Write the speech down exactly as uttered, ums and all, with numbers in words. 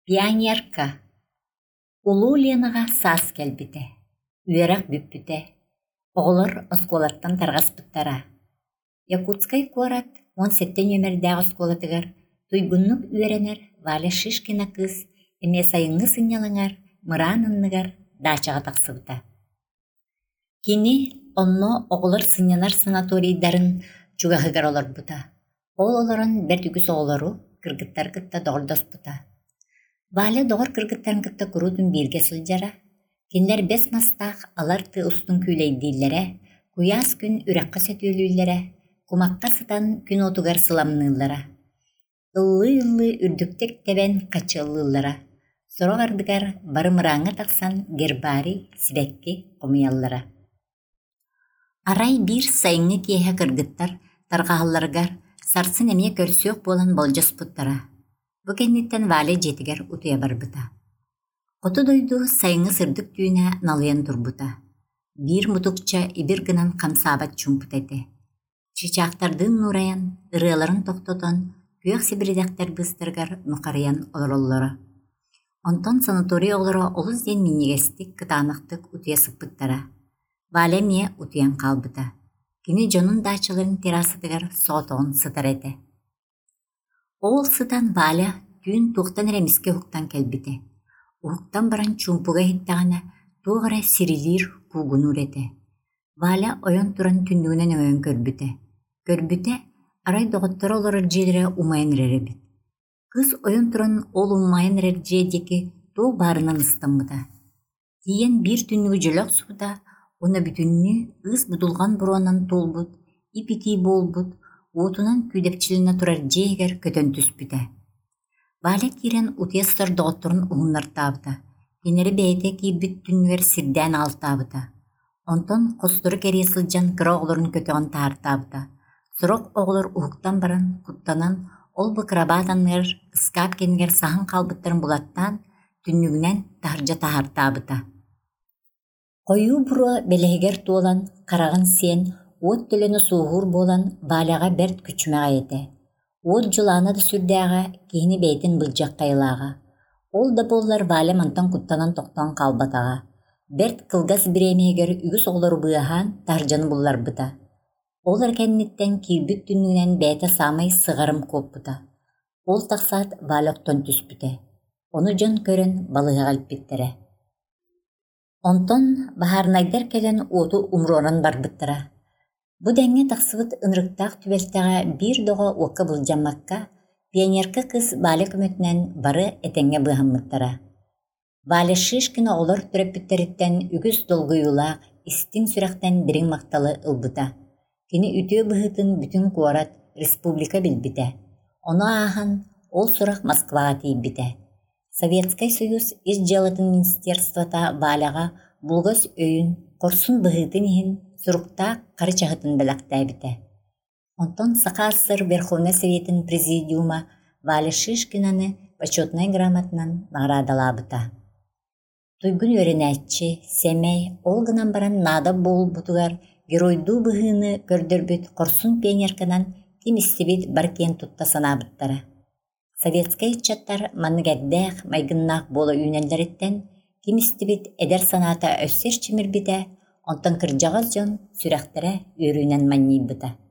Пионерка. Улуу Ленаға саас келбите. Үерак бүппүте. Оғылар осколаттан тарғаспыттара. Якутскай куарат он сетте нөмердәг осколатыгар. Туйгуннук үеренер Валя Шишкина кыз эме сайыңы сынялаңар, мыранынныгар дачаға тақсыбыта. Кини онно оғылар сынянар санаторийдарын чугахыгар олар бұта. Ол оларын бер түгіс оғылару кыргыттар кытта доғырдоспыта. Валя доғыр кыргыттарын кытта күрудun бирге сылжара. Киндер бес мастақ алар ты устун күйлейдейлері, куяс күн үраққа сөтөлүйлері, кумаққа сытан күн отугар сыламнылары. Ыллы-ыллы үрдүктек тебен қачылылары. Сороғардыгар барымыраңа тақсан гербари сибекки комуяллары. Арай бир сайыңы киеhe кыргыттар тарғағаларгар сарсын эмне көрсөк болан болжоспуттара. Бу кенниттен Валя жетигер утуя барбыта. Қоту дойду сайыңы сырдык түйіне налыян турбута. Бир мутукча ибир гынан камсабат чумпут эте. Чичақтардын нураян, ырыаларын тоқтотон, күйек сибиридактар быстыргар нукарыян олороллары. Онтон санаторий олора олыз ден миннегестик кытанықтык утуя сыппыттара. Валя мне утуян қалбыта. Кини жонун дачыларын терасыдыгар соотоон сытар эте. Ол сытан Валя күн туқтан ремиске хуктан келбите. Ухтан баран чумпуга хиттагана туғара сирилир кугунур эте. Валя ойон туран түндүгүнен өйөн көрбүте. Көрбүте арай доғыттар олорор жедире умайын реребит. Кыз ойон туран ол умайын рер жедеки туу барынан ыстамбыта. Тиен бир түннүгү жөлөк суута, она бүтүннү ыз будулган буруанан толбут, ипити болбут, отунан күйдепчилине турар жегер көтөн түспүте. Валя кирен утьястар доғыттырын уғынлар табыта. Кенері бәйте кейбіт түнвер сирден ал табыта. Онтон қостыры кере сылжан кыра оғыларын көтіған таар табыта. Сұрық оғылар уғықтан баран, құттанан, ол бұ кырабатаныр ысқап кенгер сахан қалбыттарын бұлаттан түннігінен таржа таар табыта. Қойу бұру белегер туолан, қарағын сен, от төлені суғыр болан Валяға берт күчмеға ете. От жыланы да сүрдәға, кейіні бәйтін бұлжақ қайлаға. Ол да боллар Валя мантан құттанан тоқтан қалбатаға. Берт қылғас біремегер үгіс олар бұяған таржаны бұллар бұта. Олар кәннеттен кирбіт түнінен бәйті самай сығарым көп бұта. Ол тақсат Валя оқтан түспіте. Оны жон көрін балыға қалпеттері. Онтон бағарнайдар кәлен оту умроран бар бұттыра. Бу дәңе тақсыбыт ынрықтақ түбелтіға бір доға оқы бұлжамаққа пионерка кыз Валя көмөтінен бары әтенге бұғамыттара. Валя Шишкина олар түреппіттеріттен үгіз долгыюлақ, истин сүрақтен бірін мақталы ылбыта. Кені үтіе бұғытын бүтін куарат республика білбіте. Оны ағын ол сұрақ Москваға тейбіте. Советскай Союз ис жалатын министерствота Валяға бұлғыз өйін қорсын бұғытын ехін Сурукта қары чағытын білақтай біті. Онтон Сақасыр Верховный Советин президиума Валя Шишкинаны почетной грамотынан наградала бұта. Туйгун өрінәтчі, семей, олғынан баран нада бол бұтығар геройду бұғыны көрдірбіт қорсын пионерканан кем істебет баркен тұтта сана бұттары. Советскай чаттар манығаддақ майгыннақ болы үйнелдереттен кем істебет әдер саната өссер чемір біті. Онтан кыржағыз жон сүрәқтірі өрінен манней бұта.